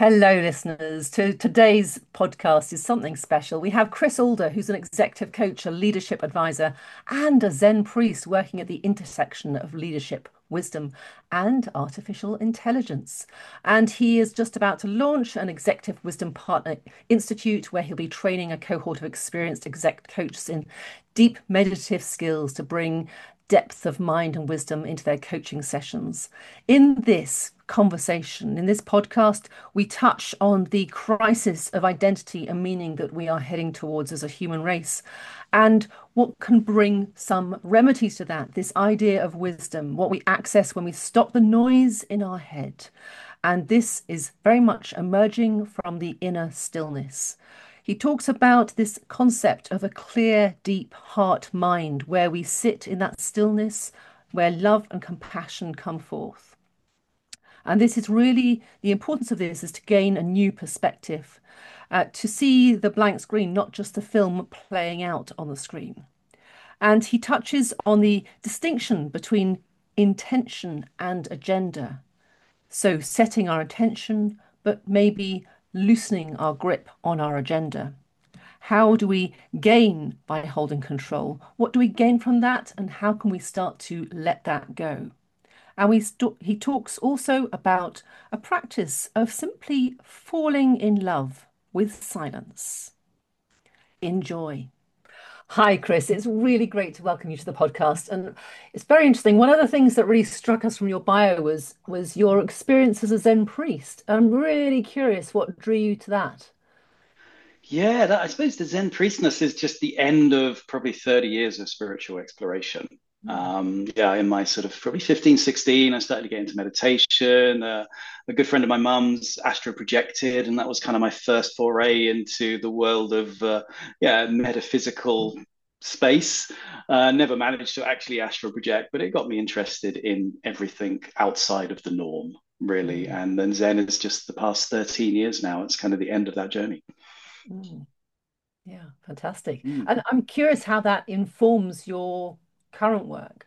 Hello, listeners. Today's podcast is something special. We have Chris Alder, who's an executive coach, a leadership advisor, and a Zen priest working at the intersection of leadership, wisdom, and artificial intelligence. And he is just about to launch an Executive Wisdom Partner Institute where he'll be training a cohort of experienced exec coaches in deep meditative skills to bring depth of mind and wisdom into their coaching sessions. In this conversation, in this podcast, we touch on the crisis of identity and meaning that we are heading towards as a human race and what can bring some remedies to that. This idea of wisdom, what we access when we stop the noise in our head. And this is very much emerging from the inner stillness. He talks about this concept of a clear, deep heart mind where we sit in that stillness, where love and compassion come forth. And this is really the importance of this is to gain a new perspective, to see the blank screen, not just the film playing out on the screen. And he touches on the distinction between intention and agenda. So setting our intention, but maybe loosening our grip on our agenda. How do we gain by holding control? What do we gain from that? And how can we start to let that go? And he talks also about a practice of simply falling in love with silence. Enjoy. Hi, Chris. It's really great to welcome you to the podcast. And it's very interesting. One of the things that really struck us from your bio was your experience as a Zen priest. I'm really curious what drew you to that. Yeah, I suppose the Zen priestess is just the end of probably 30 years of spiritual exploration. Mm. Yeah, in my sort of probably 15, 16, I started to get into meditation. A good friend of my mum's astro projected, and that was kind of my first foray into the world of metaphysical space. Never managed to actually astro project, but it got me interested in everything outside of the norm, really. Mm. And then Zen is just the past 13 years now. It's kind of the end of that journey. Mm. Yeah, fantastic. Mm. And I'm curious how that informs your current work.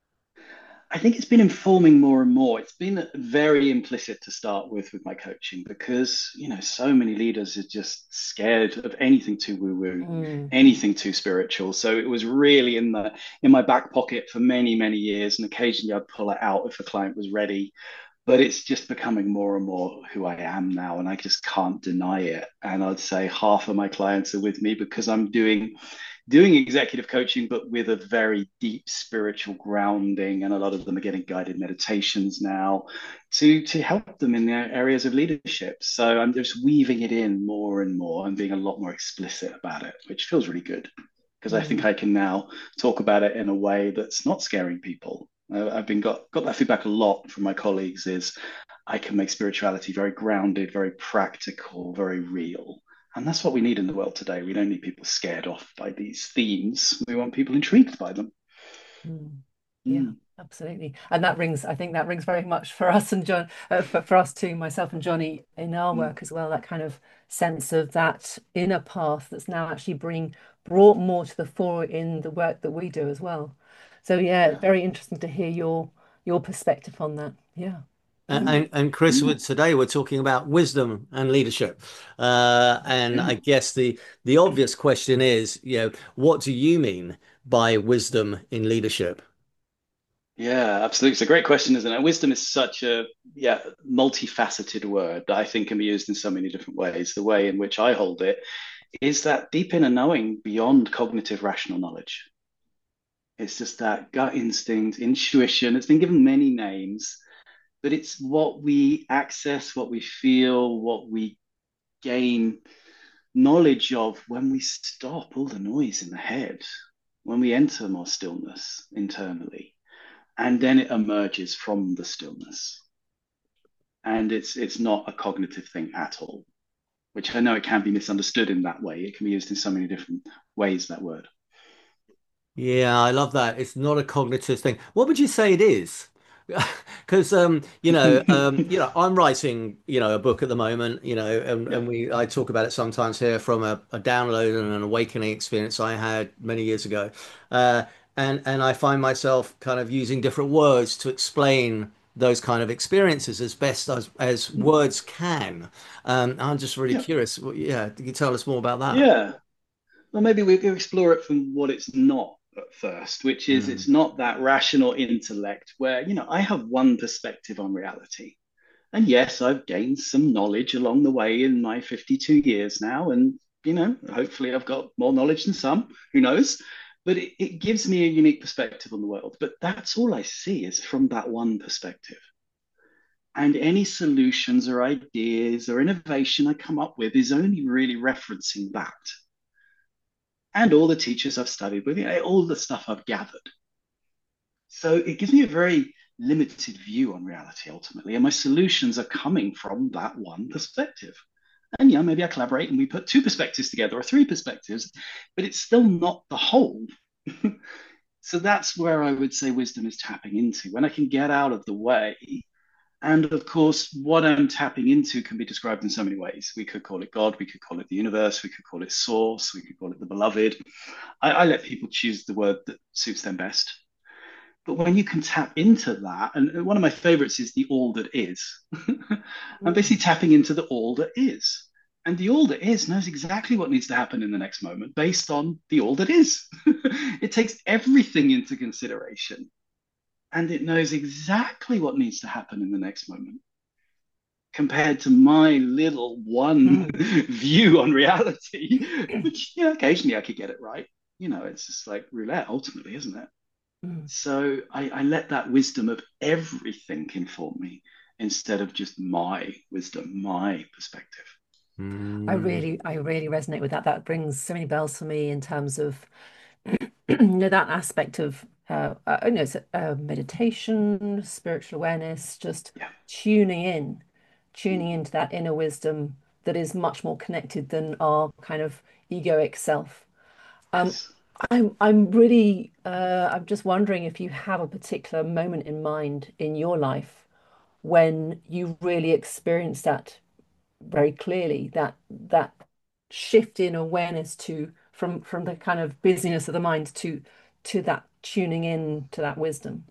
I think it's been informing more and more. It's been very implicit to start with my coaching because, so many leaders are just scared of anything too woo-woo, Mm. anything too spiritual. So it was really in my back pocket for many, many years, and occasionally I'd pull it out if a client was ready. But it's just becoming more and more who I am now, and I just can't deny it. And I'd say half of my clients are with me because I'm doing executive coaching, but with a very deep spiritual grounding. And a lot of them are getting guided meditations now to help them in their areas of leadership. So I'm just weaving it in more and more and being a lot more explicit about it, which feels really good because I think Mm. I can now talk about it in a way that's not scaring people. I've been got that feedback a lot from my colleagues is I can make spirituality very grounded, very practical, very real. And that's what we need in the world today. We don't need people scared off by these themes. We want people intrigued by them. Mm. Yeah, Mm, absolutely. And I think that rings very much for us and John, for us too, myself and Johnny in our mm, work as well, that kind of sense of that inner path that's now actually brought more to the fore in the work that we do as well. So yeah, yeah. very interesting to hear your perspective on that. Yeah. Mm. Mm, And Chris, mm. today we're talking about wisdom and leadership. And Yeah. I guess the obvious question is, what do you mean by wisdom in leadership? Yeah, absolutely. It's a great question, isn't it? Wisdom is such a multifaceted word that I think can be used in so many different ways. The way in which I hold it is that deep inner knowing beyond cognitive rational knowledge. It's just that gut instinct, intuition. It's been given many names, but it's what we access, what we feel, what we gain knowledge of when we stop all the noise in the head, when we enter more stillness internally, and then it emerges from the stillness. And it's not a cognitive thing at all, which I know it can be misunderstood in that way. It can be used in so many different ways, that word. Yeah, I love that. It's not a cognitive thing. What would you say it is? Because I'm writing, a book at the moment, Yeah. and I talk about it sometimes here from a download and an awakening experience I had many years ago. And I find myself kind of using different words to explain those kind of experiences as best as words can. I'm just really Yeah. curious. Yeah, can you tell us more about that? Yeah. Well, maybe we can explore it from what it's not at first, which is Mm. it's not that rational intellect where, I have one perspective on reality. And yes, I've gained some knowledge along the way in my 52 years now. And, hopefully I've got more knowledge than some, who knows? But it gives me a unique perspective on the world. But that's all I see is from that one perspective. And any solutions or ideas or innovation I come up with is only really referencing that and all the teachers I've studied with, all the stuff I've gathered. So it gives me a very limited view on reality ultimately. And my solutions are coming from that one perspective. And yeah, maybe I collaborate and we put two perspectives together or three perspectives, but it's still not the whole. So that's where I would say wisdom is tapping into when I can get out of the way. And of course, what I'm tapping into can be described in so many ways. We could call it God, we could call it the universe, we could call it source, we could call it the beloved. I let people choose the word that suits them best. But when you can tap into that, and one of my favorites is the all that is. I'm basically tapping into the all that is. And the all that is knows exactly what needs to happen in the next moment based on the all that is. It takes everything into consideration and it knows exactly what needs to happen in the next moment compared to my little one Mm. view on reality, which, occasionally I could get it right. It's just like roulette ultimately, isn't it? Mm. So I let that wisdom of everything inform me instead of just my wisdom, my perspective. Mm. I really resonate with that. That brings so many bells for me in terms of that aspect of it's meditation, spiritual awareness, just Yeah. tuning in, tuning into that inner wisdom that is much more connected than our kind of egoic self. Um, Yes. I'm just wondering if you have a particular moment in mind in your life when you really experienced that very clearly, that shift in awareness to from the kind of busyness of the mind to that tuning in to that wisdom.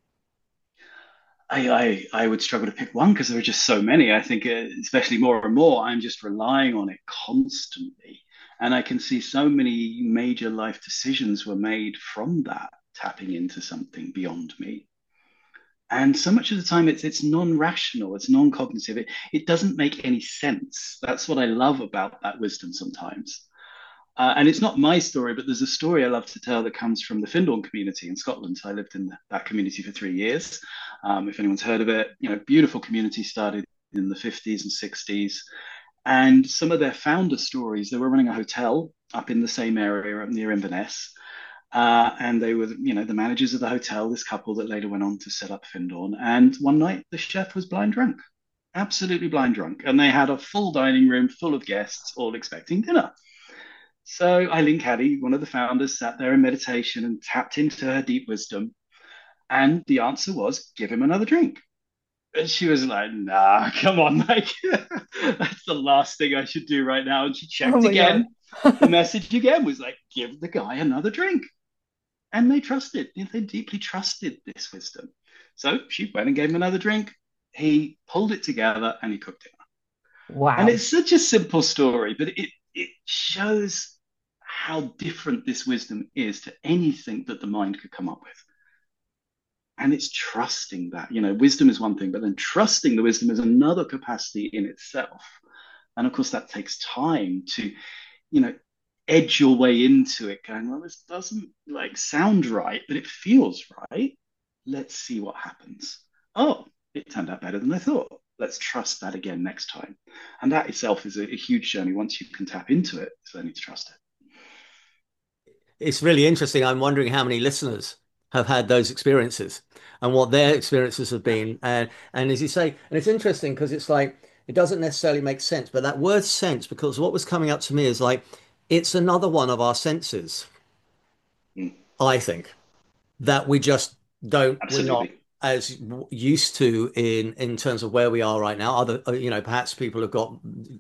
I would struggle to pick one because there are just so many. I think, especially more and more, I'm just relying on it constantly. And I can see so many major life decisions were made from that, tapping into something beyond me. And so much of the time, it's non-rational, it's non-cognitive. It doesn't make any sense. That's what I love about that wisdom sometimes. And it's not my story, but there's a story I love to tell that comes from the Findorn community in Scotland. I lived in that community for 3 years. If anyone's heard of it, beautiful community started in the 50s and 60s. And some of their founder stories, they were running a hotel up in the same area up near Inverness. And they were, the managers of the hotel, this couple that later went on to set up Findorn. And one night the chef was blind drunk, absolutely blind drunk. And they had a full dining room full of guests, all expecting dinner. So Eileen Caddy, one of the founders, sat there in meditation and tapped into her deep wisdom. And the answer was, give him another drink. And she was like, nah, come on, like, that's the last thing I should do right now. And she Oh checked my God. again. The message again was like, give the guy another drink. And they trusted, they deeply trusted this wisdom. So she went and gave him another drink. He pulled it together and he cooked it. And Wow. it's such a simple story, but it shows how different this wisdom is to anything that the mind could come up with. And it's trusting that, wisdom is one thing, but then trusting the wisdom is another capacity in itself. And of course, that takes time to, you know, edge your way into it, going, well, this doesn't like sound right, but it feels right. Let's see what happens. Oh, it turned out better than I thought. Let's trust that again next time. And that itself is a huge journey. Once you can tap into it, it's only to trust it. It's really interesting. I'm wondering how many listeners have had those experiences and what their experiences have Yeah. been. And as you say, and it's interesting because it's like it doesn't necessarily make sense, but that word sense, because what was coming up to me is like it's another one of our senses, Mm, I think, that we just we're not absolutely. as used to in terms of where we are right now. Other, perhaps people have got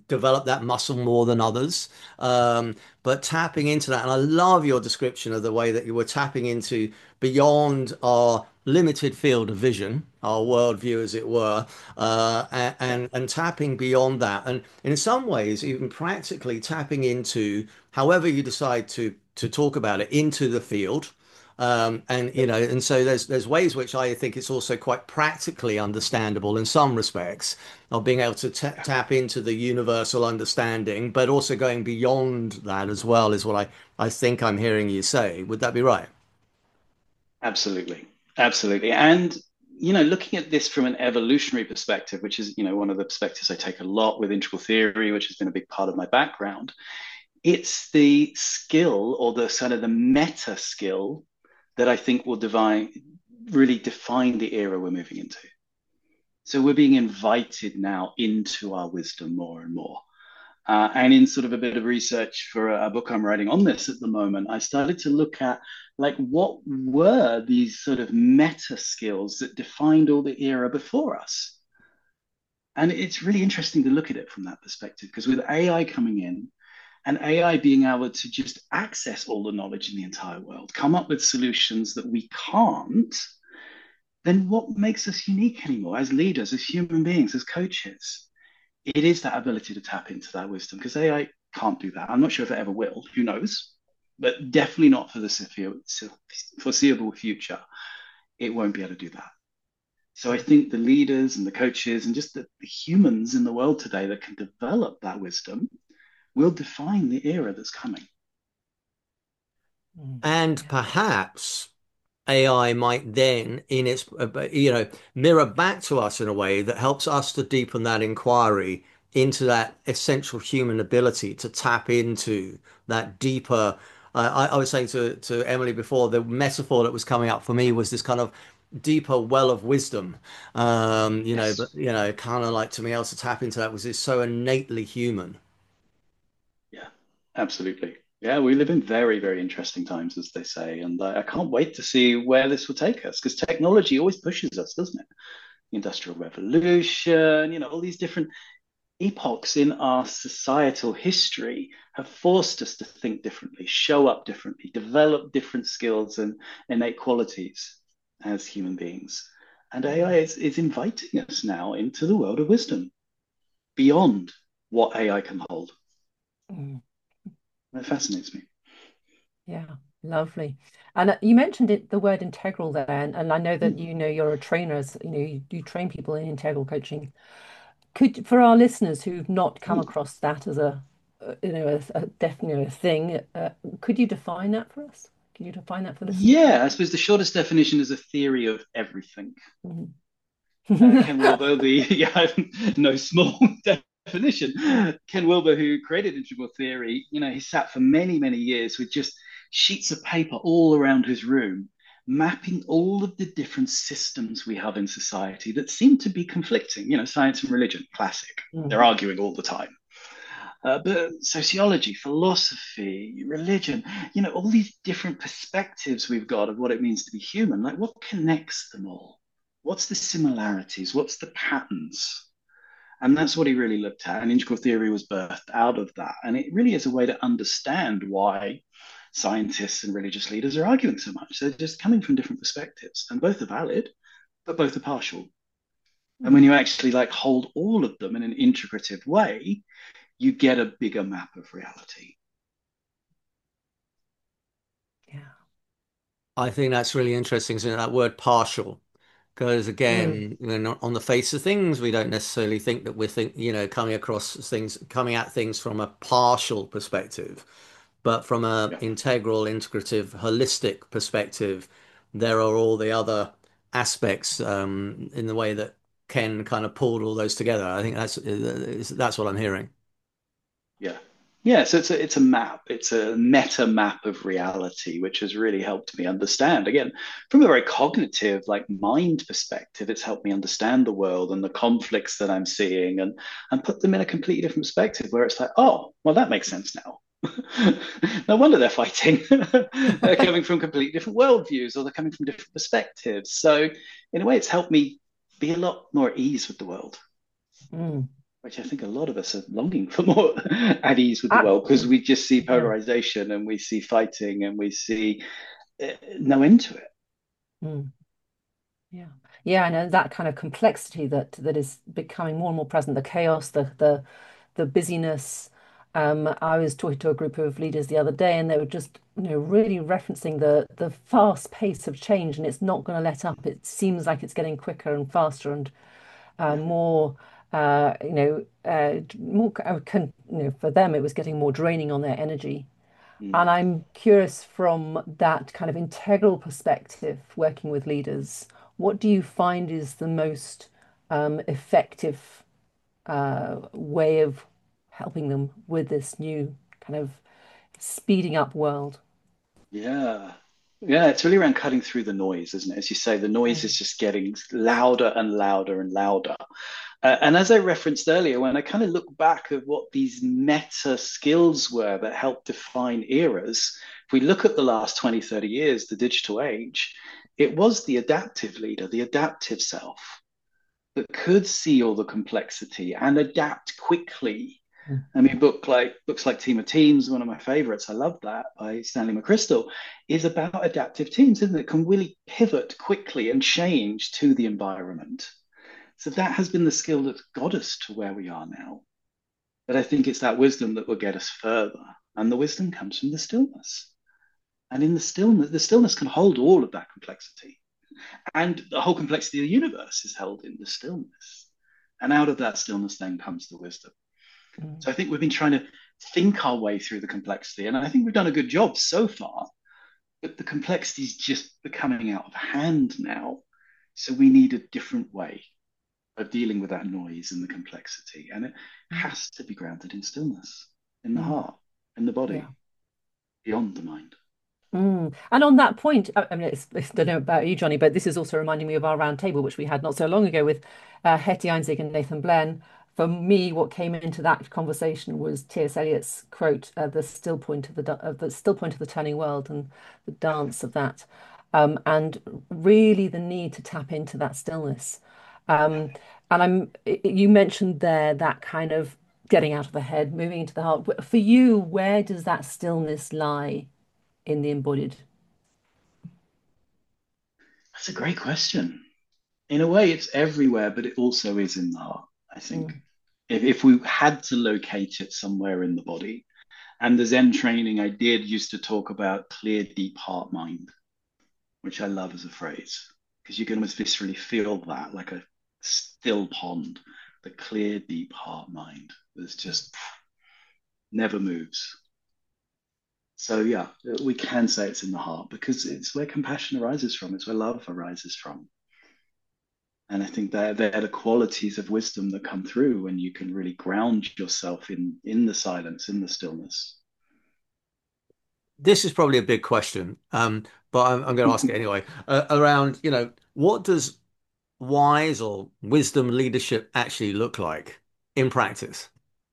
develop that muscle more than others. But tapping into that, and I love your description of the way that you were tapping into beyond our limited field of vision, our worldview, as it were, Yeah. and tapping beyond that, and in some ways, even practically tapping into however you decide to talk about it into the field. And Yep. and so there's ways which I think it's also quite practically understandable in some respects of being able to Yeah. tap into the universal understanding, but also going beyond that as well is what I think I'm hearing you say. Would that be right? Absolutely. Absolutely. And, looking at this from an evolutionary perspective, which is, one of the perspectives I take a lot with integral theory, which has been a big part of my background, it's the skill or the sort of the meta skill that I think will really define the era we're moving into. So we're being invited now into our wisdom more and more. And in sort of a bit of research for a book I'm writing on this at the moment, I started to look at like what were these sort of meta skills that defined all the era before us. And it's really interesting to look at it from that perspective because with AI coming in and AI being able to just access all the knowledge in the entire world, come up with solutions that we can't, then what makes us unique anymore as leaders, as human beings, as coaches? It is that ability to tap into that wisdom because AI can't do that. I'm not sure if it ever will. Who knows? But definitely not for the foreseeable future. It won't be able to do that. So I think the leaders and the coaches and just the humans in the world today that can develop that wisdom will define the era that's coming. And Yeah. perhaps AI might then, in its, mirror back to us in a way that helps us to deepen that inquiry into that essential human ability to tap into that deeper. I was saying to Emily before, the metaphor that was coming up for me was this kind of deeper well of wisdom. But Yes. kind of like to me else to tap into that was is so innately human. Yeah, absolutely. Yeah, we live in very, very interesting times, as they say. And I can't wait to see where this will take us because technology always pushes us, doesn't it? The Industrial Revolution, all these different epochs in our societal history have forced us to think differently, show up differently, develop different skills and innate qualities as human beings. And AI is inviting us now into the world of wisdom beyond what AI can hold. Mm. That fascinates me. Yeah, lovely. And you mentioned the word integral there, and I know that Hmm. you're a trainer, you train people in integral coaching. Could for our listeners who've not come Hmm. across that as definitely a thing, could you define that for us? Can you define that for listeners? Yeah, I suppose the shortest definition is a theory of everything. Mhm. Ken Wilber, yeah, no small definition. Ken Wilber, who created integral theory, he sat for many, many years with just sheets of paper all around his room, mapping all of the different systems we have in society that seem to be conflicting. Science and religion, classic. They're Mm. arguing all the time. But sociology, philosophy, religion, all these different perspectives we've got of what it means to be human, like what connects them all? What's the similarities? What's the patterns? And that's what he really looked at. And integral theory was birthed out of that. And it really is a way to understand why scientists and religious leaders are arguing so much. They're just coming from different perspectives, and both are valid, but both are partial. And when Mm. you actually like hold all of them in an integrative way, you get a bigger map of reality. Yeah. I think that's really interesting, isn't it? That word partial. Because Mm. again, on the face of things, we don't necessarily think that coming at things from a partial perspective, but from a Yeah. integral, integrative, holistic perspective, there are all the other aspects in the way that Ken kind of pulled all those together. I think that's what I'm hearing. Yeah. Yeah, so it's a map. It's a meta map of reality, which has really helped me understand. Again, from a very cognitive, like mind perspective, it's helped me understand the world and the conflicts that I'm seeing and put them in a completely different perspective where it's like, oh, well, that makes sense now. No wonder they're fighting. They're coming from completely different worldviews or they're coming from different perspectives. So in a way, it's helped me be a lot more at ease with the world. Mm. which I think a lot of us are longing for more at ease with the Ah, world, because we just see yeah. polarization and we see fighting and we see no end to it. Mm. Yeah. Yeah, and that kind of complexity that is becoming more and more present, the chaos, the busyness. I was talking to a group of leaders the other day, and they were just, really referencing the fast pace of change, and it's not going to let up. It seems like it's getting quicker and faster and Yeah. more, more. For them, it was getting more draining on their energy. And Mm. I'm curious from that kind of integral perspective, working with leaders, what do you find is the most effective way of helping them with this new kind of speeding up world? Yeah. Yeah, it's really around cutting through the noise, isn't it? As you say, the noise is Mm, just getting louder and louder and louder. And as I referenced earlier, when I kind of look back at what these meta skills were that helped define eras, if we look at the last 20, 30 years, the digital age, it was the adaptive leader, the adaptive self that could see all the complexity and adapt quickly. mm, I mean, books like Team of Teams, one of my favorites, I love that by Stanley McChrystal, is about adaptive teams, isn't it? Can really pivot quickly and change to the environment. So that has been the skill that's got us to where we are now. But I think it's that wisdom that will get us further. And the wisdom comes from the stillness. And in the stillness can hold all of that complexity. And the whole complexity of the universe is held in the stillness. And out of that stillness then comes the wisdom. mm, So I think we've been trying to think our way through the complexity. And I think we've done a good job so far, but the complexity is just becoming out of hand now. So we need a different way of dealing with that noise and the complexity. And it mm, has to be grounded in stillness, in the mm. heart, in the Yeah. body, beyond the mind. Mm. And on that point, I mean, I don't know about you, Johnny, but this is also reminding me of our round table, which we had not so long ago with Hetty Einzig and Nathan Blen. For me, what came into that conversation was T.S. Eliot's quote, "The still point of the still point of the turning world," and the dance of that, and really the need to tap into that stillness. Yeah. Um, and you mentioned there that kind of getting out of the head, moving into the heart. For you, where does that stillness lie in the embodied? That's a great question. In a way, it's everywhere, but it also is in the heart, I think. Mm, If we had to locate it somewhere in the body, and the Zen training I did used to talk about clear, deep heart mind, which I love as a phrase, because you can almost viscerally feel that like a still pond, the clear, deep heart mind that's just never moves. So yeah, we can say it's in the heart because it's where compassion arises from. It's where love arises from. And I think they're the qualities of wisdom that come through when you can really ground yourself in the silence, in the stillness. This is probably a big question, but I'm going to ask it anyway. Around, what does wise or wisdom leadership actually look like in practice?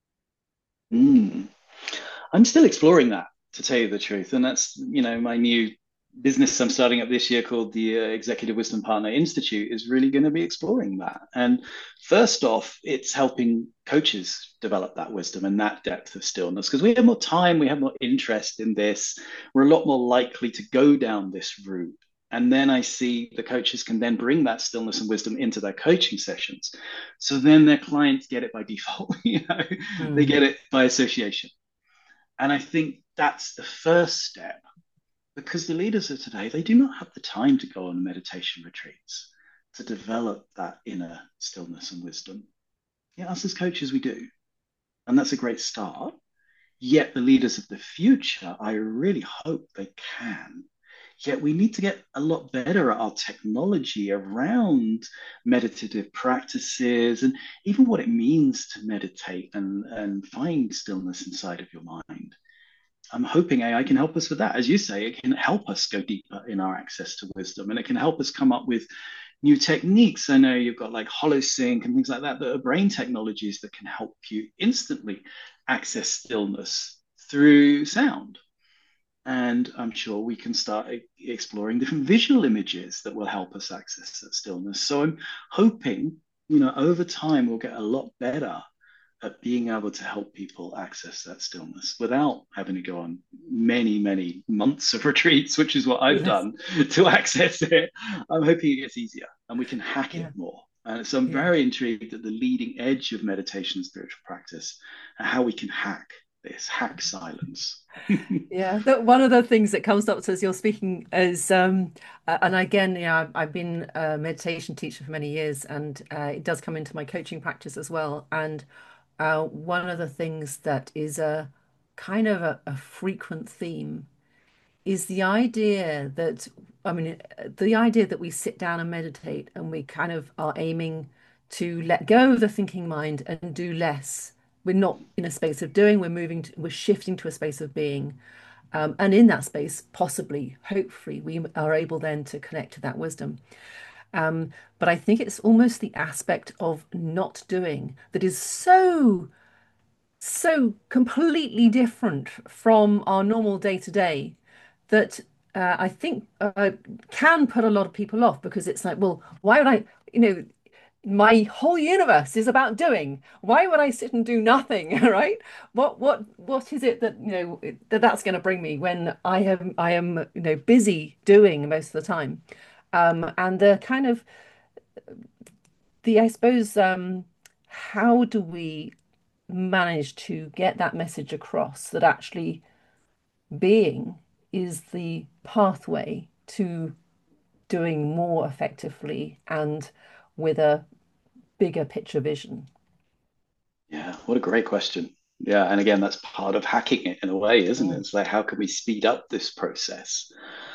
Mm. I'm still exploring that, to tell you the truth. And that's, my new business I'm starting up this year called the Executive Wisdom Partner Institute is really going to be exploring that. And first off, it's helping coaches develop that wisdom and that depth of stillness because we have more time, we have more interest in this. We're a lot more likely to go down this route. And then I see the coaches can then bring that stillness and wisdom into their coaching sessions. So then their clients get it by default, they mm, get it by association. And I think that's the first step because the leaders of today, they do not have the time to go on meditation retreats to develop that inner stillness and wisdom. Yeah, us as coaches, we do. And that's a great start. Yet the leaders of the future, I really hope they can. Yet we need to get a lot better at our technology around meditative practices and even what it means to meditate and find stillness inside of your mind. I'm hoping AI can help us with that. As you say, it can help us go deeper in our access to wisdom and it can help us come up with new techniques. I know you've got like HoloSync and things like that that are brain technologies that can help you instantly access stillness through sound. And I'm sure we can start exploring different visual images that will help us access that stillness. So I'm hoping, over time, we'll get a lot better at being able to help people access that stillness without having to go on many, many months of retreats, which is what I've Yes. done to access it. I'm hoping it gets easier and we can hack it Yeah. more. And so I'm Yeah. very intrigued at the leading edge of meditation and spiritual practice and how we can hack this, hack silence. Yeah, one of the things that comes up as you're speaking is, and again, I've been a meditation teacher for many years, and it does come into my coaching practice as well. And one of the things that is a kind of a frequent theme is the idea that, I mean, the idea that we sit down and meditate and we kind of are aiming to let go of the thinking mind and do less. We're not in a space of doing, we're shifting to a space of being. And in that space, possibly, hopefully, we are able then to connect to that wisdom. But I think it's almost the aspect of not doing that is so completely different from our normal day to day that I think can put a lot of people off because it's like, well, why would I, you know, my whole universe is about doing. Why would I sit and do nothing, right? What is it that, that's going to bring me when I am busy doing most of the time? And the kind of the I suppose how do we manage to get that message across that actually being is the pathway to doing more effectively and with a bigger picture vision? Yeah, what a great question. Yeah, and again, that's part of hacking it in a way, isn't it? Mm, It's like, how can we speed up this process?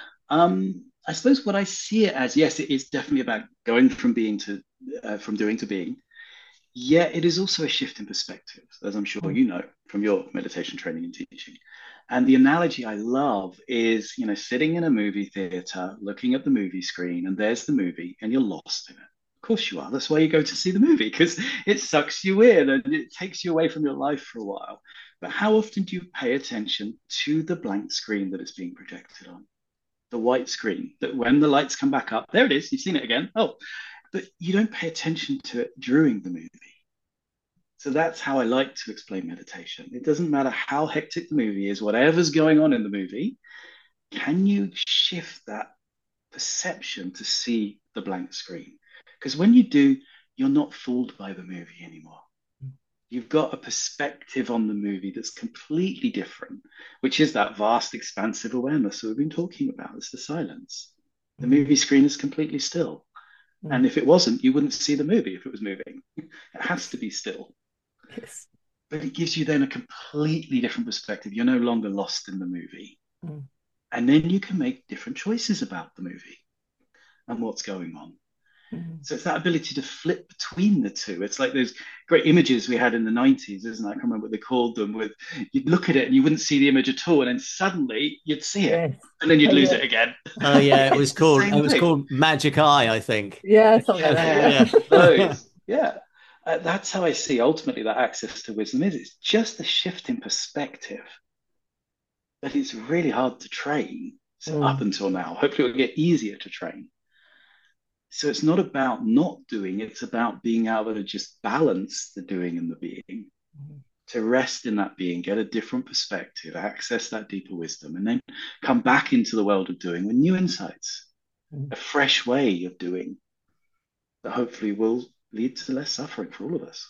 I suppose what I see it as, yes, it is definitely about going from being to from doing to being. Yet it is also a shift in perspective, as I'm sure mm, you know from your meditation training and teaching. And the analogy I love is, sitting in a movie theater, looking at the movie screen, and there's the movie, and you're lost in it. Of course you are. That's why you go to see the movie, because it sucks you in and it takes you away from your life for a while. But how often do you pay attention to the blank screen that it's being projected on? The white screen, that when the lights come back up, there it is, you've seen it again. Oh, but you don't pay attention to it during the movie. So that's how I like to explain meditation. It doesn't matter how hectic the movie is, whatever's going on in the movie, can you shift that perception to see the blank screen? Because when you do, you're not fooled by the movie anymore. You've got a perspective on the movie that's completely different, which is that vast, expansive awareness that we've been talking about. It's the silence. The mm, movie screen is completely still. mm. And if it wasn't, you wouldn't see the movie if it was moving. It has to be still. Yes. But it gives you then a completely different perspective. You're no longer lost in the movie. Mm, And then you can make different choices about the movie and what's going on. mm. So it's that ability to flip between the two. It's like those great images we had in the 90s, isn't it? I can't remember what they called them, with you'd look at it and you wouldn't see the image at all, and then suddenly you'd see it, Yes. and then you'd Oh, lose yeah. it again. Oh yeah, It's the it same was thing. called Magic Eye, I think. Yeah, something like Yes, that. yeah, Yeah. Yeah. those. Yeah. That's how I see ultimately that access to wisdom is. It's just a shift in perspective, but it's really hard to train. So up Mm, until now, hopefully it'll get easier to train. So it's not about not doing, it's about being able to just balance the doing and the being, mm, to rest in that being, get a different perspective, access that deeper wisdom, and then come back into the world of doing with new insights, mm. a fresh way of doing that hopefully will lead to less suffering for all of us.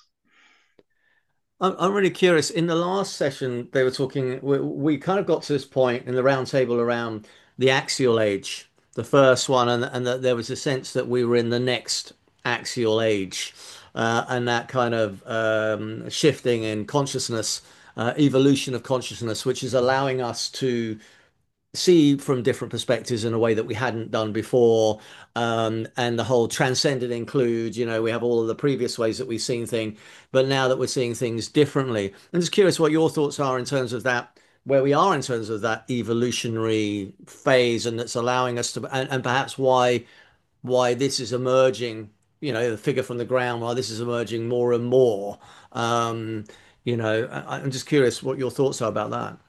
I'm really curious. In the last session, they were talking, we kind of got to this point in the round table around the axial age, the first one, and that there was a sense that we were in the next axial age, and that kind of shifting in consciousness, evolution of consciousness, which is allowing us to see from different perspectives in a way that we hadn't done before. And the whole transcendent include, we have all of the previous ways that we've seen things, but now that we're seeing things differently. I'm just curious what your thoughts are in terms of that, where we are in terms of that evolutionary phase, and that's allowing us to, and perhaps why this is emerging, the figure from the ground, why this is emerging more and more. Um, I'm just curious what your thoughts are about that.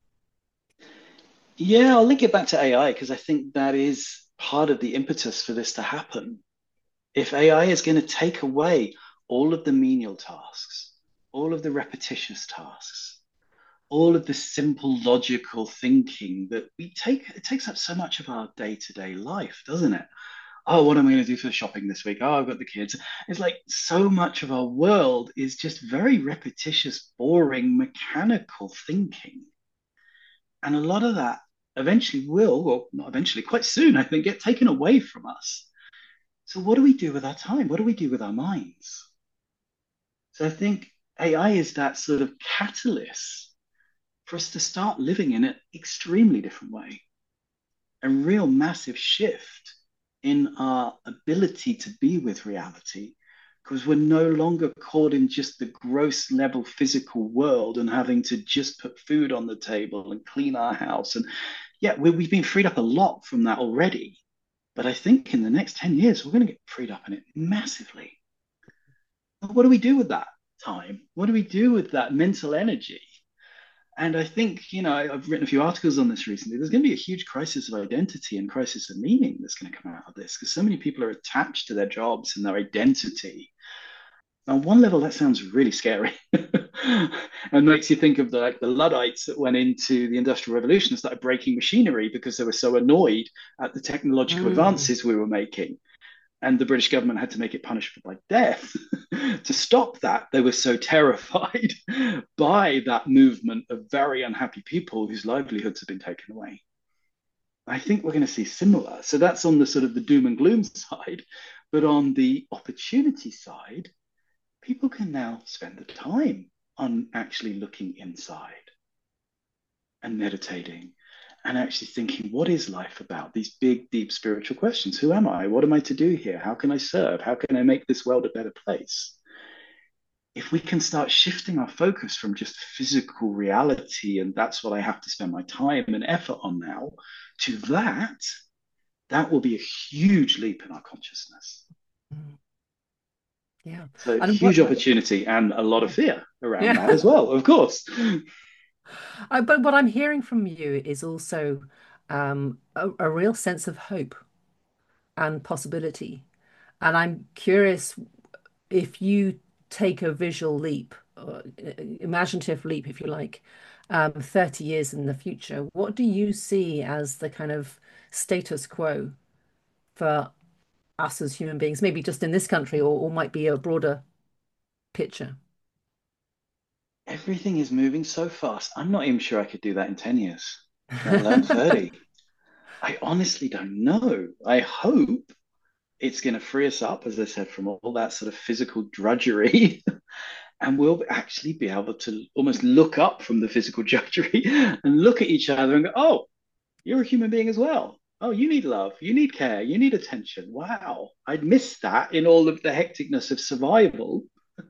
Yeah, I'll link it back to AI because I think that is part of the impetus for this to happen. If AI is going to take away all of the menial tasks, all of the repetitious tasks, all of the simple logical thinking that we take, it takes up so much of our day-to-day life, doesn't it? Oh, what am I going to do for the shopping this week? Oh, I've got the kids. It's like so much of our world is just very repetitious, boring, mechanical thinking. And a lot of that eventually will, or not eventually, quite soon, I think, get taken away from us. So, what do we do with our time? What do we do with our minds? So, I think AI is that sort of catalyst for us to start living in an extremely different way, a real massive shift in our ability to be with reality because we're no longer caught in just the gross level physical world and having to just put food on the table and clean our house. And yeah, we've been freed up a lot from that already. But I think in the next 10 years, we're going to get freed up in it massively. What do we do with that time? What do we do with that mental energy? And I think, I've written a few articles on this recently. There's going to be a huge crisis of identity and crisis of meaning that's going to come out of this because so many people are attached to their jobs and their identity. On one level, that sounds really scary and makes you think of the Luddites that went into the Industrial Revolution and started breaking machinery because they were so annoyed at the technological Mm. advances we were making. And the British government had to make it punishable by death to stop that. They were so terrified by that movement of very unhappy people whose livelihoods have been taken away. I think we're going to see similar. So that's on the sort of the doom and gloom side. But on the opportunity side, people can now spend the time on actually looking inside and meditating and actually thinking, what is life about? These big, deep spiritual questions. Who am I? What am I to do here? How can I serve? How can I make this world a better place? If we can start shifting our focus from just physical reality, and that's what I have to spend my time and effort on now, to that will be a huge leap in our consciousness. Mm. Yeah. So, And what, huge opportunity and a lot of fear around that yeah. as well, of course. But what I'm hearing from you is also a real sense of hope and possibility. And I'm curious if you take a visual leap, or imaginative leap, if you like, 30 years in the future, what do you see as the kind of status quo for us as human beings, maybe just in this country or might be a broader picture? Everything is moving so fast. I'm not even sure I could do that in 10 years, let alone 30. I honestly don't know. I hope it's going to free us up, as I said, from all that sort of physical drudgery. And we'll actually be able to almost look up from the physical drudgery and look at each other and go, oh, you're a human being as well. Oh, you need love, you need care, you need attention. Wow, I'd missed that in all of the hecticness of survival.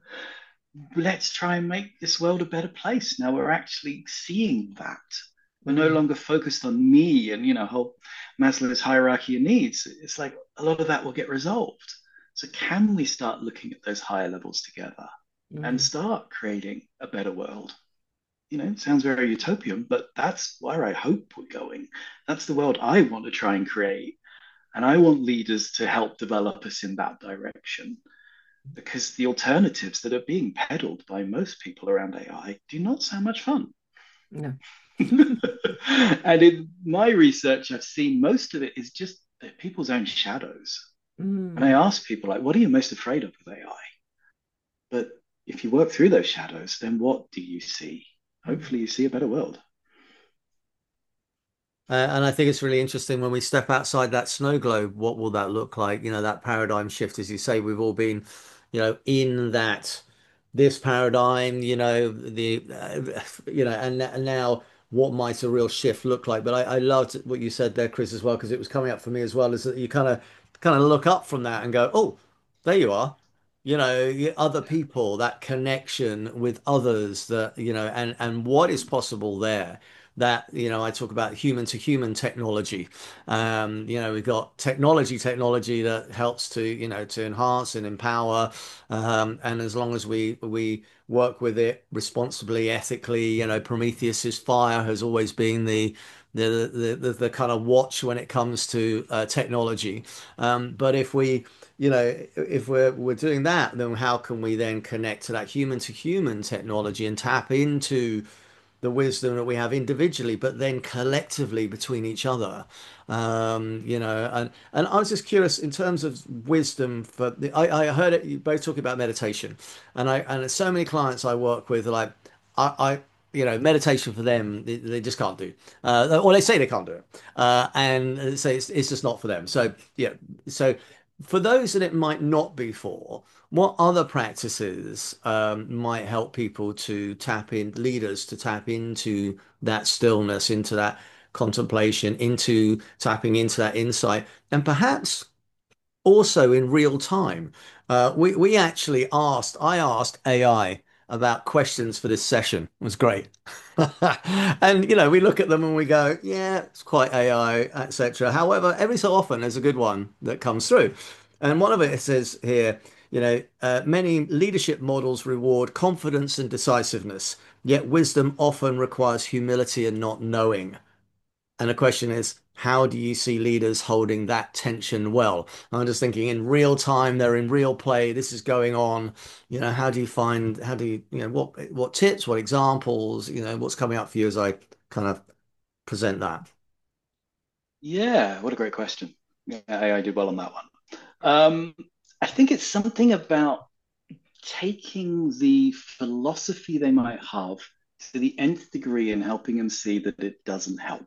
Let's try and make this world a better place. Now we're actually seeing that. We're no Mm. longer focused on me and whole Maslow's hierarchy of needs. It's like a lot of that will get resolved. So can we start looking at those higher levels together and Mm. start creating a better world? It sounds very utopian, but that's where I hope we're going. That's the world I want to try and create. And I want leaders to help develop us in that direction because the alternatives that are being peddled by most people around AI do not sound much fun. No. And in my research, I've seen most of it is just people's own shadows. And I Mm. ask people, like, what are you most afraid of with AI? But if you work through those shadows, then what do you see? Mm. Hopefully, you see a better world. And I think it's really interesting when we step outside that snow globe, what will that look like? That paradigm shift, as you say, we've all been, in this paradigm, and now what might a real shift look like? But I loved what you said there, Chris, as well, because it was coming up for me as well, is that you kind of look up from that and go, oh, there you are. Other people, that connection with others, that, and what is possible there. That, I talk about human to human technology. We've got technology that helps to enhance and empower. And as long as we work with it responsibly, ethically, Prometheus's fire has always been the kind of watch when it comes to technology. But if we, if we're doing that, then how can we then connect to that human to human technology and tap into the wisdom that we have individually, but then collectively between each other. And I was just curious in terms of wisdom I heard it, you both talking about meditation, and so many clients I work with are like, I meditation for them, they just can't do, or they say they can't do it, and they say it's just not for them. So yeah, so for those that it might not be for, what other practices might help people to tap in, leaders to tap into that stillness, into that contemplation, into tapping into that insight, and perhaps also in real time? We actually I asked AI about questions for this session. It was great. And we look at them and we go, yeah, it's quite AI, etc. However, every so often there's a good one that comes through. And one of it says here, many leadership models reward confidence and decisiveness, yet wisdom often requires humility and not knowing. And the question is, how do you see leaders holding that tension well? I'm just thinking in real time, they're in real play, this is going on. How do you, what tips, what examples, what's coming up for you as I kind of present that? Yeah, what a great question. Yeah, I did well on that one. Um, I think it's something about taking the philosophy they might have to the nth degree and helping them see that it doesn't help.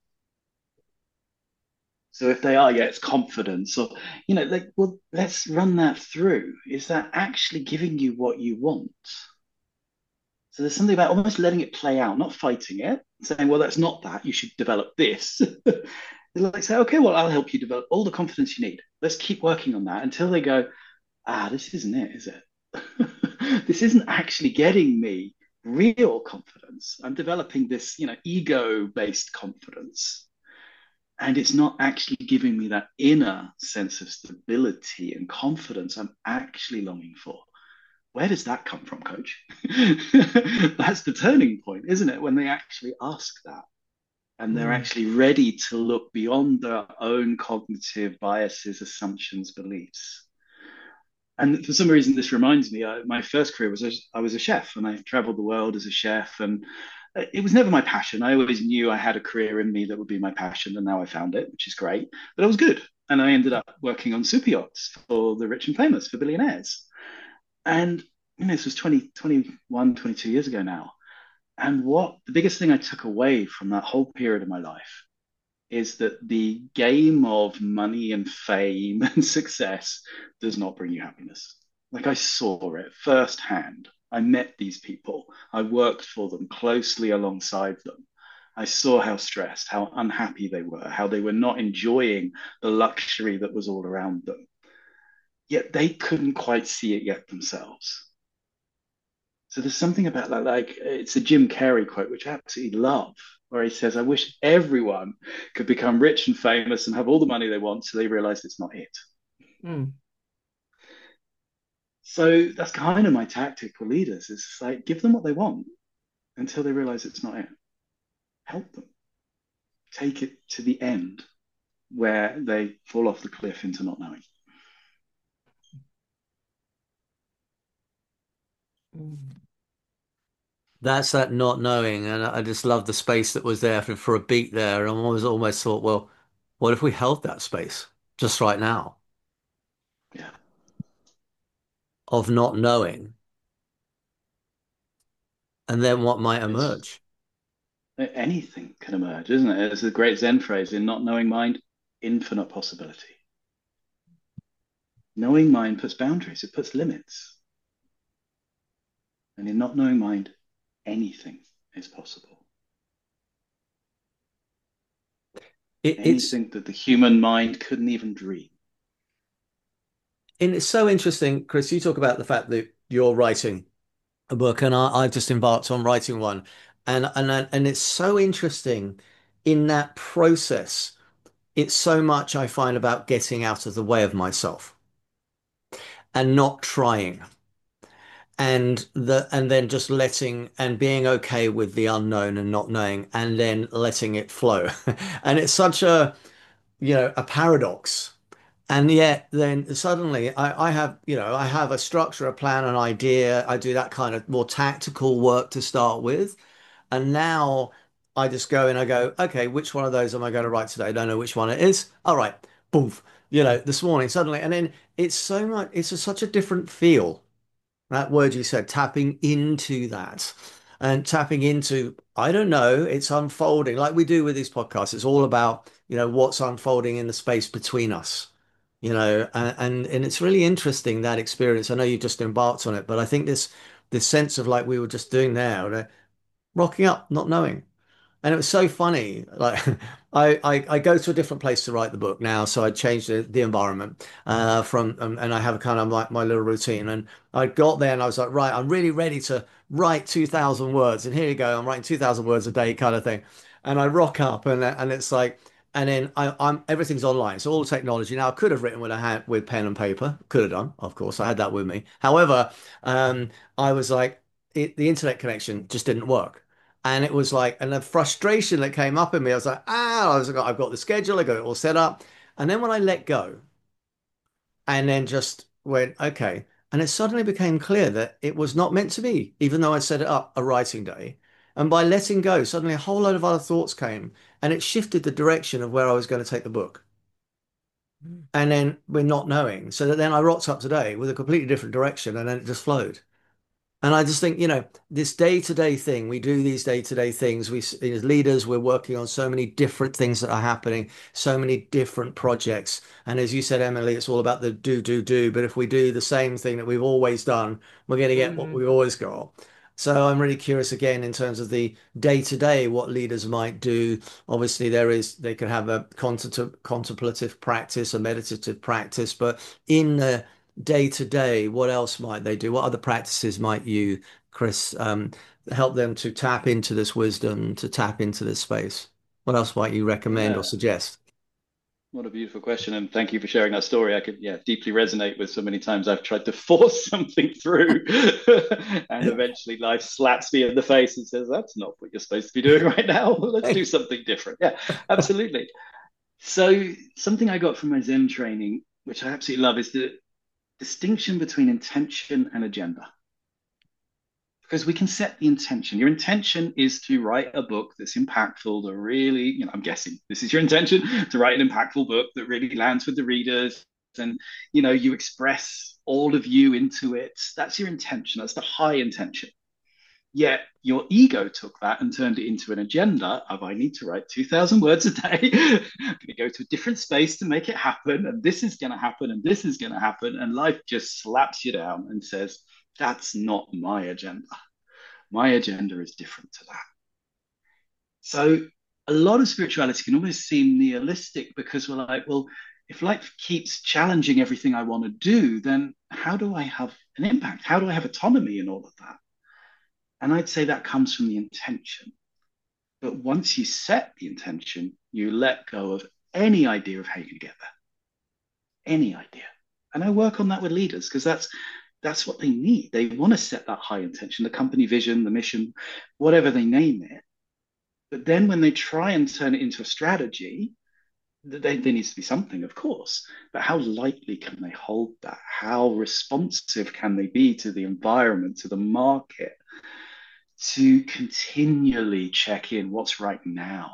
So if they are, yeah, it's confidence, or like, well, let's run that through. Is that actually giving you what you want? So there's something about almost letting it play out, not fighting it, saying, well, that's not that. You should develop this. It's like say, okay, well, I'll help you develop all the confidence you need. Let's keep working on that until they go, this isn't it, is it? This isn't actually getting me real confidence. I'm developing this, ego-based confidence. And it's not actually giving me that inner sense of stability and confidence I'm actually longing for. Where does that come from, coach? That's the turning point, isn't it? When they actually ask that and they're Mm. actually ready to look beyond their own cognitive biases, assumptions, beliefs. And for some reason, this reminds me, my first career was I was a chef and I traveled the world as a chef. And it was never my passion. I always knew I had a career in me that would be my passion. And now I found it, which is great. But I was good. And I ended up working on super yachts for the rich and famous, for billionaires. And this was 20, 21, 22 years ago now. And what the biggest thing I took away from that whole period of my life is that the game of money and fame and success does not bring you happiness. Like I saw it firsthand. I met these people. I worked for them closely alongside them. I saw how stressed, how unhappy they were, how they were not enjoying the luxury that was all around them. Yet they couldn't quite see it yet themselves. So there's something about that, like it's a Jim Carrey quote, which I absolutely love, where he says, I wish everyone could become rich and famous and have all the money they want so they realize it's not it. Mm. So that's kind of my tactic for leaders is like give them what they want until they realize it's not it. Help them. Take it to the end where they fall off the cliff into not knowing. Mm. That's that not knowing, and I just love the space that was there for a beat there. And I almost thought, well, what if we held that space just right now Yeah. of not knowing, and then what might It's emerge? anything can emerge, isn't it? It's a great Zen phrase in not knowing mind, infinite possibility. Knowing mind puts boundaries, it puts limits. And in not knowing mind, anything is possible. It's Anything that the human mind couldn't even dream. and it's so interesting, Chris. You talk about the fact that you're writing a book, and I've just embarked on writing one, and it's so interesting in that process. It's so much I find about getting out of the way of myself and not trying. and then just letting and being okay with the unknown and not knowing, and then letting it flow. And it's such a, a paradox. And yet then suddenly I have, I have a structure, a plan, an idea. I do that kind of more tactical work to start with. And now I just go and I go, okay, which one of those am I going to write today? I don't know which one it is. All right, boom, this morning suddenly. And then such a different feel. That word you said, tapping into that and tapping into, I don't know, it's unfolding like we do with these podcasts. It's all about, what's unfolding in the space between us, and it's really interesting that experience. I know you just embarked on it, but I think this sense of like we were just doing now, rocking up, not knowing. And it was so funny. Like I go to a different place to write the book now, so I changed the environment from and I have a kind of like my little routine. And I got there and I was like, right, I'm really ready to write 2,000 words. And here you go, I'm writing 2,000 words a day, kind of thing. And I rock up and it's like, and then I'm everything's online, so all the technology. Now I could have written with a hand with pen and paper, could have done, of course, I had that with me. However, I was like, the internet connection just didn't work. And it was like, and the frustration that came up in me, I was like, I was like, I've got the schedule, I got it all set up. And then when I let go and then just went, okay. And it suddenly became clear that it was not meant to be, even though I set it up a writing day. And by letting go, suddenly a whole load of other thoughts came and it shifted the direction of where I was going to take the book. And then we're not knowing. So that then I rocked up today with a completely different direction and then it just flowed. And I just think, this day-to-day thing, we do these day-to-day things. As leaders, we're working on so many different things that are happening, so many different projects. And as you said, Emily, it's all about the do, do, do. But if we do the same thing that we've always done, we're going to get what Mm, we've always got. So I'm really curious again in terms of the day-to-day, what leaders might do. Obviously, they could have a contemplative practice, a meditative practice, but in the day to day, what else might they do? What other practices might you, Chris, help them to tap into this wisdom, to tap into this space? What else might you recommend or Yeah. suggest? What a beautiful question. And thank you for sharing that story. I could, yeah, deeply resonate with so many times I've tried to force something through. And eventually life slaps me in the face and says, that's not what you're supposed to be doing right now. Let's do something different. Yeah, absolutely. So, something I got from my Zen training, which I absolutely love, is the distinction between intention and agenda. Because we can set the intention. Your intention is to write a book that's impactful, that really, I'm guessing this is your intention, to write an impactful book that really lands with the readers, and you express all of you into it. That's your intention. That's the high intention. Yet your ego took that and turned it into an agenda of, I need to write 2,000 words a day. I'm going to go to a different space to make it happen. And this is going to happen. And this is going to happen. And life just slaps you down and says, that's not my agenda. My agenda is different to that. So a lot of spirituality can almost seem nihilistic because we're like, well, if life keeps challenging everything I want to do, then how do I have an impact? How do I have autonomy in all of that? And I'd say that comes from the intention. But once you set the intention, you let go of any idea of how you're going to get there, any idea. And I work on that with leaders because that's what they need. They want to set that high intention, the company vision, the mission, whatever they name it. But then when they try and turn it into a strategy, there needs to be something, of course. But how lightly can they hold that? How responsive can they be to the environment, to the market, to continually check in what's right now,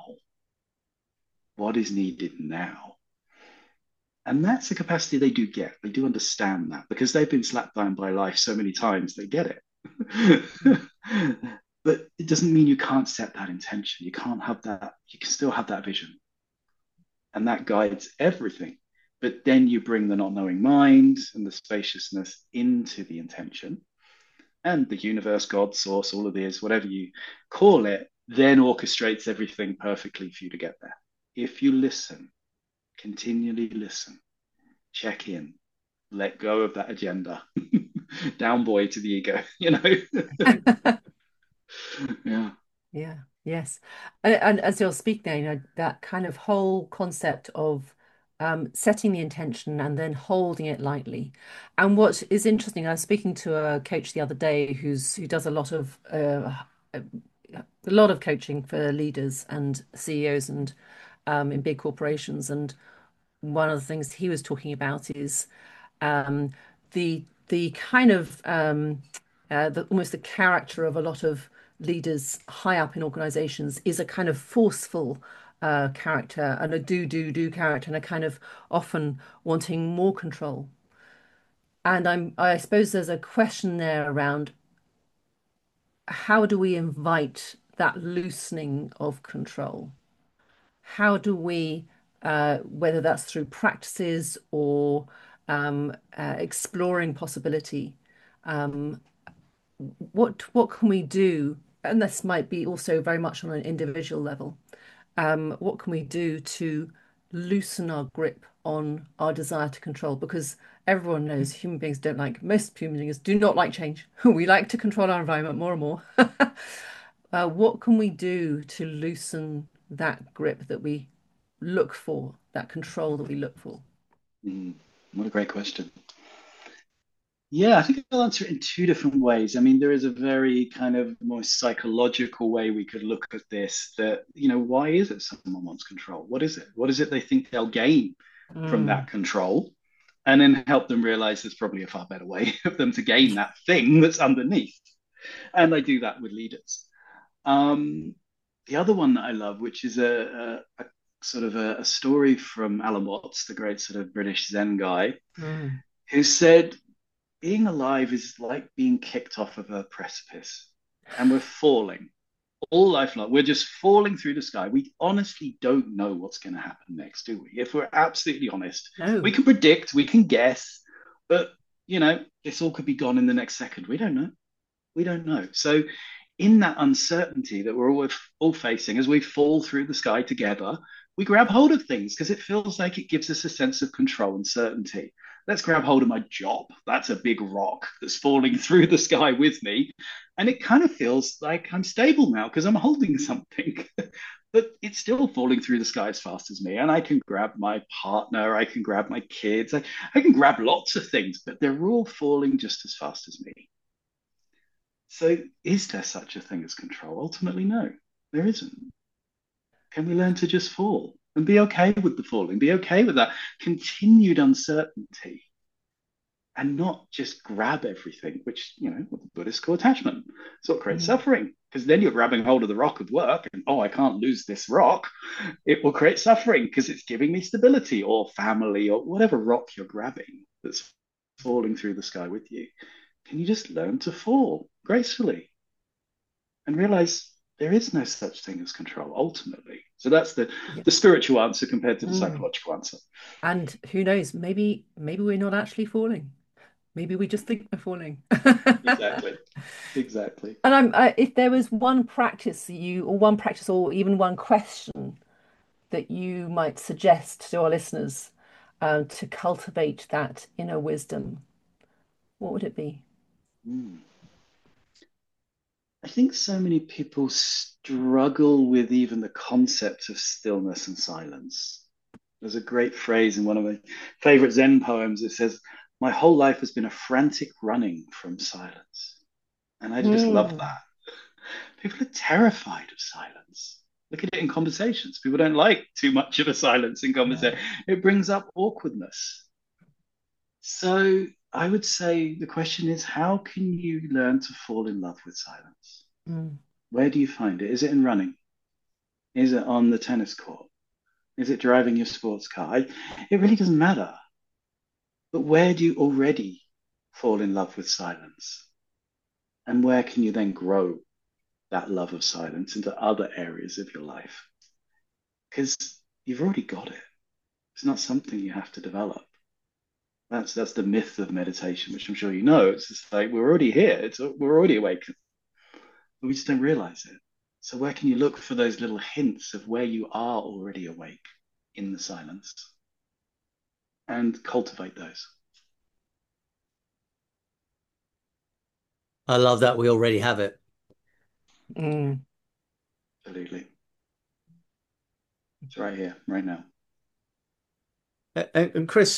what is needed now? And that's the capacity they do get. They do understand that because they've been slapped down by life so many times, they get it. But it doesn't mean you can't set that intention. You can't have that, you can still have that vision. And that guides everything. But then you bring the not knowing mind and the spaciousness into the intention. And the universe, God, source, all of this, whatever you call it, then orchestrates everything perfectly for you to get there. If you listen, continually listen, check in, let go of that agenda, down boy to the ego, yeah. yeah, yes. And as you're speaking now, that kind of whole concept of setting the intention and then holding it lightly. And what is interesting, I was speaking to a coach the other day who does a lot of coaching for leaders and CEOs and in big corporations. And one of the things he was talking about is um, the kind of almost the character of a lot of leaders high up in organizations is a kind of forceful character and a do character and a kind of often wanting more control. And I suppose there's a question there around how do we invite that loosening of control? How do we, whether that's through practices or exploring possibility, um, what can we do? And this might be also very much on an individual level. What can we do to loosen our grip on our desire to control? Because everyone knows human beings don't like, most human beings do not like change. We like to control our environment more and more. What can we do to loosen that grip that we look for, that control that we look for? Mm, what a great question. Yeah, I think I'll answer it in two different ways. I mean, there is a very kind of more psychological way we could look at this that, why is it someone wants control? What is it? What is it they think they'll gain from Mm, that control? And then help them realize there's probably a far better way of them to gain that thing that's underneath. And I do that with leaders. Um, the other one that I love, which is a sort of a story from Alan Watts, the great sort of British Zen guy, mm, who said, being alive is like being kicked off of a precipice and we're falling all life long. We're just falling through the sky. We honestly don't know what's going to happen next, do we? If we're absolutely honest, we no. can predict, we can guess, but this all could be gone in the next second. We don't know. We don't know. So, in that uncertainty that we're all facing as we fall through the sky together, we grab hold of things because it feels like it gives us a sense of control and certainty. Let's grab hold of my job. That's a big rock that's falling through the sky with me. And it kind of feels like I'm stable now because I'm holding something. But it's still falling through the sky as fast as me. And I can grab my partner, I can grab my kids, I can grab lots of things, but they're all falling just as fast as me. So, is there such a thing as control? Ultimately, no, there isn't. Can we learn to just fall and be okay with the falling, be okay with that continued uncertainty and not just grab everything, which, what the Buddhists call attachment. It's what creates Mm, suffering. Because then you're grabbing hold of the rock of work and, oh, I can't lose this rock. It will create suffering because it's giving me stability or family or whatever rock you're grabbing that's falling through the sky with you. Can you just learn to fall gracefully and realize there is no such thing as control ultimately? So that's the yeah. the spiritual answer compared to the Mm. psychological answer. And who knows, maybe we're not actually falling. Maybe we just think we're falling. Exactly. Exactly. And if there was one practice or one practice, or even one question that you might suggest to our listeners to cultivate that inner wisdom, what would it be? Mm. I think so many people struggle with even the concept of stillness and silence. There's a great phrase in one of my favorite Zen poems. It says, my whole life has been a frantic running from silence. And I just love Mm, that. People are terrified of silence. Look at it in conversations. People don't like too much of a silence in no. conversation. It brings up awkwardness. So I would say the question is, how can you learn to fall in love with silence? Mm, Where do you find it? Is it in running? Is it on the tennis court? Is it driving your sports car? It really doesn't matter. But where do you already fall in love with silence? And where can you then grow that love of silence into other areas of your life? Because you've already got it. It's not something you have to develop. That's the myth of meditation, which I'm sure you know. It's just like we're already here. We're already awake, but we just don't realize it. So where can you look for those little hints of where you are already awake in the silence and cultivate those? I love that we already have it. mm. Absolutely. It's right here, right now. And Chris,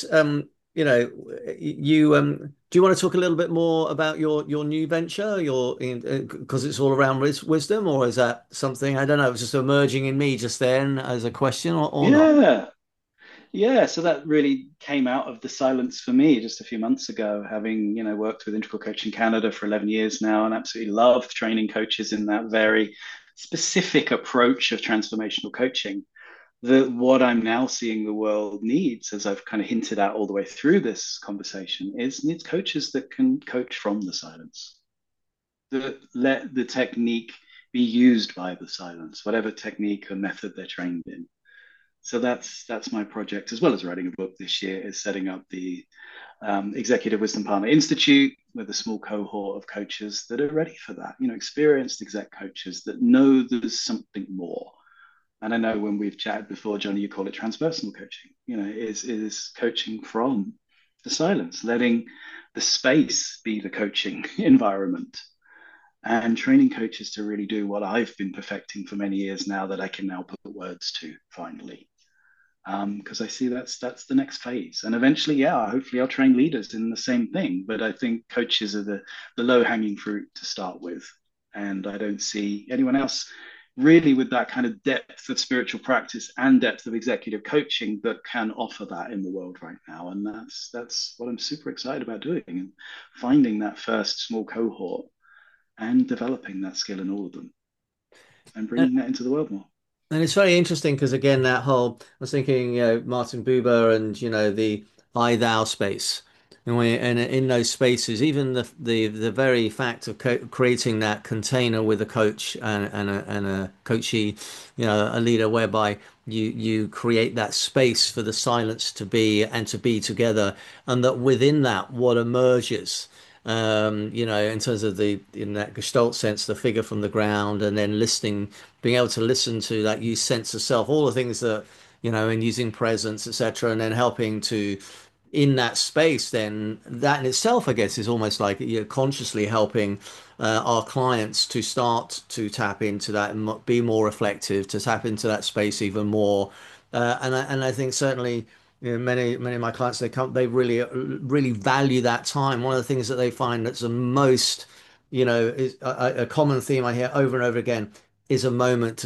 you do you want to talk a little bit more about your new venture, your because it's all around wisdom, or is that something I don't know, it was just emerging in me just then as a question, or not? Yeah. Yeah, so that really came out of the silence for me just a few months ago, having, worked with Integral Coaching Canada for 11 years now and absolutely love training coaches in that very specific approach of transformational coaching. What I'm now seeing the world needs, as I've kind of hinted at all the way through this conversation, is needs coaches that can coach from the silence, that let the technique be used by the silence, whatever technique or method they're trained in. So that's my project, as well as writing a book this year, is setting up the Executive Wisdom Partner Institute with a small cohort of coaches that are ready for that. Experienced exec coaches that know there's something more. And I know when we've chatted before, Johnny, you call it transpersonal coaching. Is coaching from the silence, letting the space be the coaching environment, and training coaches to really do what I've been perfecting for many years now that I can now put words to finally. Because I see that's the next phase, and eventually, yeah, hopefully I'll train leaders in the same thing. But I think coaches are the low hanging fruit to start with, and I don't see anyone else really with that kind of depth of spiritual practice and depth of executive coaching that can offer that in the world right now. And that's what I'm super excited about doing, and finding that first small cohort and developing that skill in all of them and bringing that into the world more. And it's very interesting because again, that whole I was thinking, Martin Buber and the I thou space, and in those spaces, even the very fact of co creating that container with a coach and a coachee, a leader, whereby you create that space for the silence to be and to be together, and that within that, what emerges. In terms of in that Gestalt sense, the figure from the ground, and then listening, being able to listen to that use sense of self, all the things that, and using presence, etc., and then helping to, in that space, then that in itself, I guess, is almost like consciously helping our clients to start to tap into that and be more reflective, to tap into that space even more. And I think certainly many of my clients they really value that time. One of the things that they find that's the most is a common theme I hear over and over again is a moment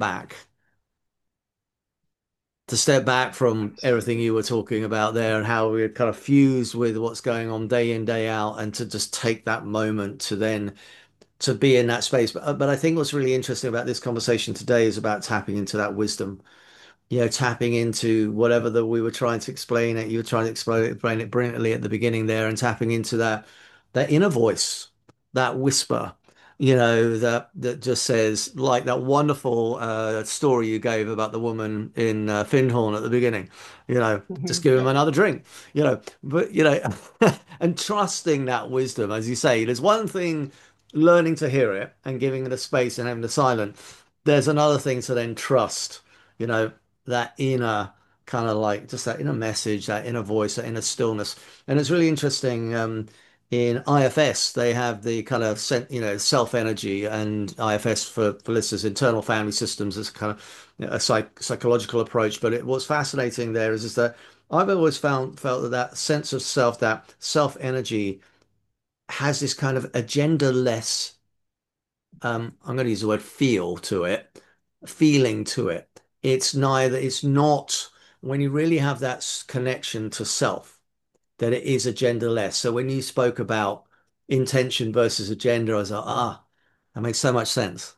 to step back from everything you were talking about there and how we're kind of fused with what's going on day in day out, and to just take that moment to then to be in that space. But I think what's really interesting about this conversation today is about tapping into that wisdom, tapping into whatever that we were trying to explain it. You were trying to explain it brilliantly at the beginning there, and tapping into that inner voice, that whisper, that just says, like that wonderful story you gave about the woman in Findhorn at the beginning, just give him Yeah, another drink, but and trusting that wisdom, as you say, there's one thing learning to hear it and giving it a space and having the silent. There's another thing to then trust, you know, that inner kind of like just that inner message, that inner voice, that inner stillness. And it's really interesting. In IFS, they have the kind of self energy, and IFS for listeners, internal family systems, is kind of a psychological approach. But what's fascinating there is that I've always felt that sense of self, that self energy, has this kind of agenda-less, I'm going to use the word feeling to it. It's not, when you really have that connection to self, that it is agenda-less. So when you spoke about intention versus agenda, I was like, that makes so much sense.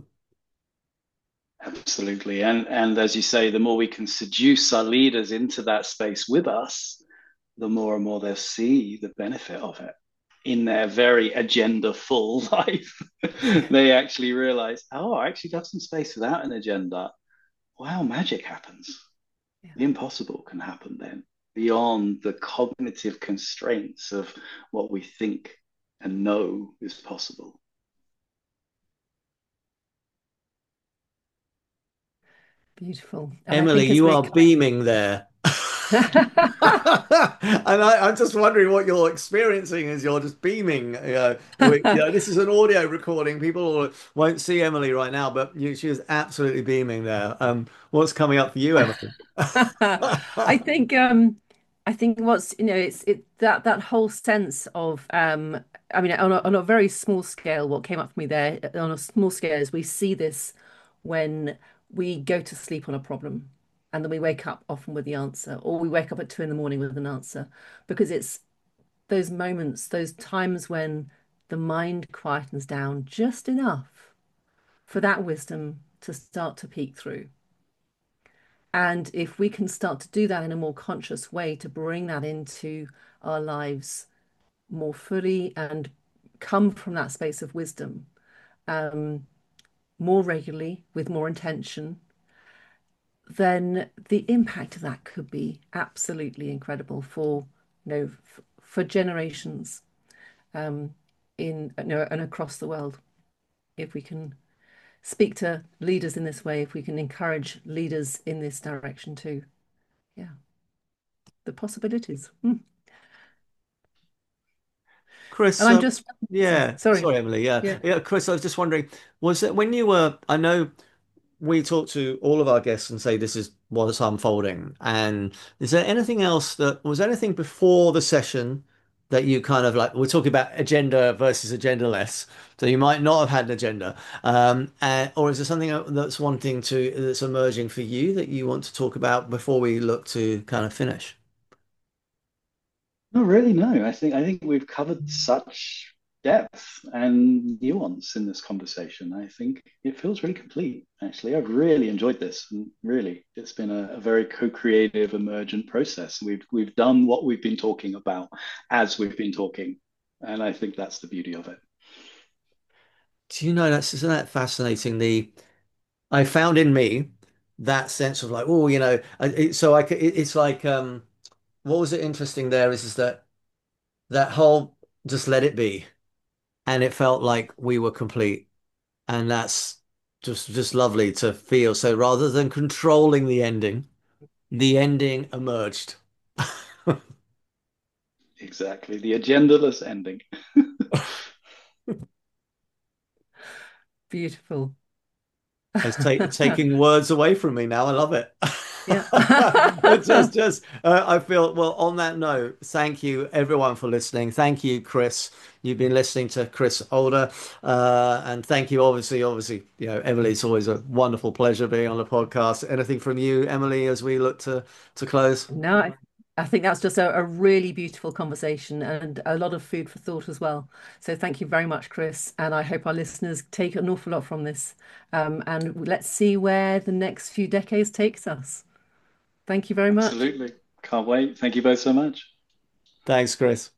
absolutely. And as you say, the more we can seduce our leaders into that space with us, the more and more they'll see the benefit of it in their very agenda full life. They actually realize, oh, I actually have some space without an agenda. Wow, magic happens. Yeah. The impossible can happen then, beyond the cognitive constraints of what we think and know is possible. Beautiful. And I Emily, think as you we're are coming, beaming there. And I'm just wondering what you're experiencing as you're just beaming. This is an audio recording. People won't see Emily right now, but she is absolutely beaming there. What's coming up for you, Emily? I think I think what's it's that whole sense of I mean on a very small scale, what came up for me there on a small scale is we see this when we go to sleep on a problem and then we wake up often with the answer, or we wake up at 2 in the morning with an answer, because it's those moments, those times when the mind quietens down just enough for that wisdom to start to peek through. And if we can start to do that in a more conscious way, to bring that into our lives more fully and come from that space of wisdom um, more regularly with more intention, then the impact of that could be absolutely incredible for for generations um, in and across the world. If we can speak to leaders in this way, if we can encourage leaders in this direction too, yeah, the possibilities. And Chris, I'm just yeah, sorry. sorry, Emily. Yeah, Yeah. yeah, Chris, I was just wondering, was it when you were, I know we talk to all of our guests and say this is what's unfolding. And is there anything else that was anything before the session that you kind of like, we're talking about agenda versus agendaless. So you might not have had an agenda. Or is there something that's emerging for you that you want to talk about before we look to kind of finish? Not really, no. I think we've covered such depth and nuance in this conversation. I think it feels really complete, actually. I've really enjoyed this, and really, it's been a very co-creative, emergent process. We've done what we've been talking about as we've been talking, and I think that's the beauty of it. Do you know isn't that fascinating? I found in me that sense of like, oh, it's like, what was it interesting there is that that whole just let it be. And it felt like we were complete. And that's just lovely to feel. So rather than controlling the ending emerged. Exactly. The agendaless ending. Beautiful. It's taking words away from me now. I love it. Yeah. I feel, well, on that note, thank you everyone for listening. Thank you, Chris. You've been listening to Chris Older. And thank you, obviously, Emily, it's always a wonderful pleasure being on the podcast. Anything from you, Emily, as we look to close? No, I think that's just a really beautiful conversation and a lot of food for thought as well. So thank you very much, Chris. And I hope our listeners take an awful lot from this. And let's see where the next few decades takes us. Thank you very much. Absolutely. Can't wait. Thank you both so much. Thanks, Chris.